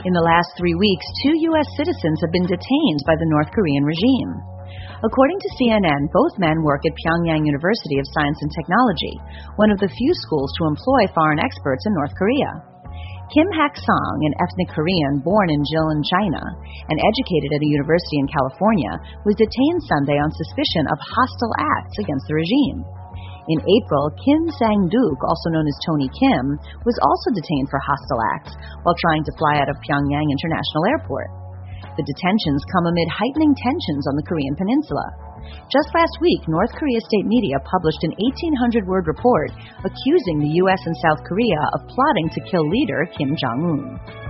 In the last 3 weeks, 2 U.S. citizens have been detained by the North Korean regime. According to CNN, both men work at Pyongyang University of Science and Technology, one of the few schools to employ foreign experts in North Korea. Kim Hak-song, an ethnic Korean born in Jilin, China, and educated at a university in California, was detained Sunday on suspicion of hostile acts against the regime. In April, Kim Sang-duk, also known as Tony Kim, was also detained for hostile acts while trying to fly out of Pyongyang International Airport. The detentions come amid heightening tensions on the Korean peninsula. Just last week, North Korea state media published an 1,800-word report accusing the U.S. and South Korea of plotting to kill leader Kim Jong-un.